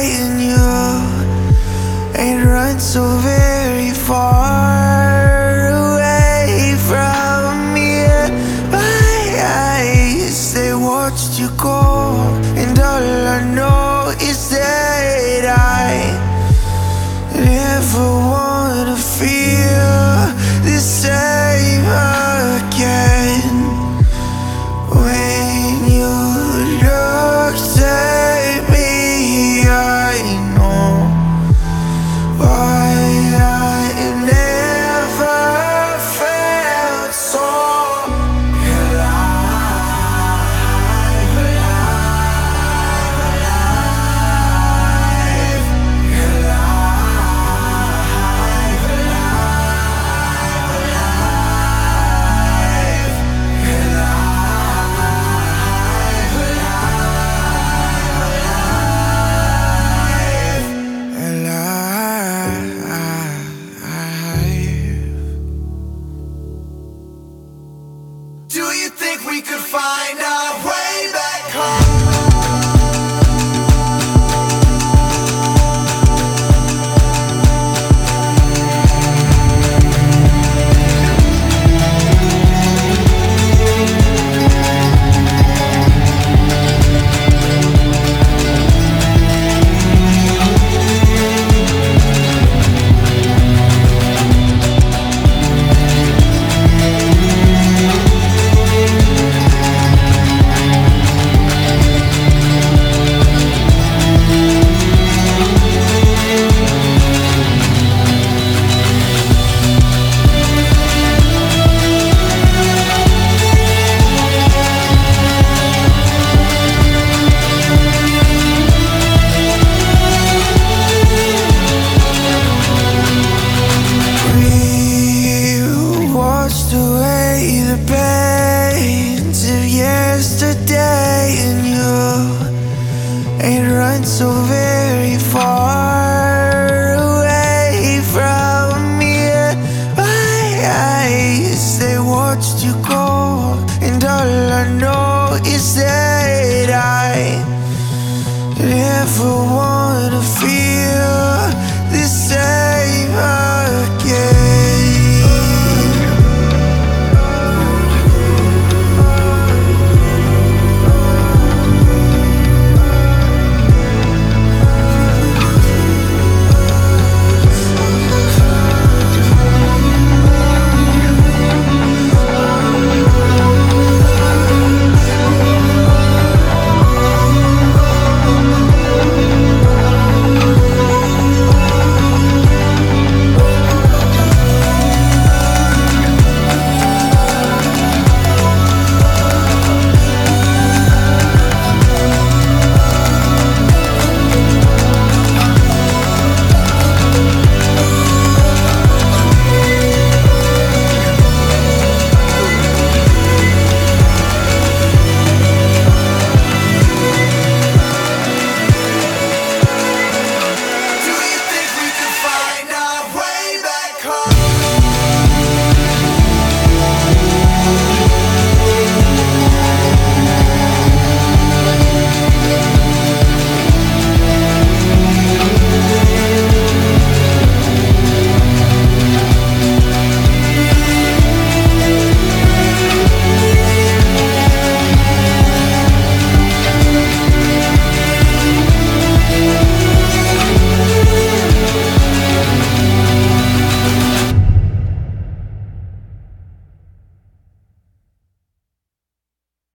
and you ain't run so very far away from me. My eyes, they watched you go, and all I know is that I never wanna feel the same again. When you looked at me, I know why I never felt so alive, do you think we could find our way back home? Washed away the pains of yesterday, and you ain't run so very far away from me. My eyes, they watched you go, and all I know is that I never want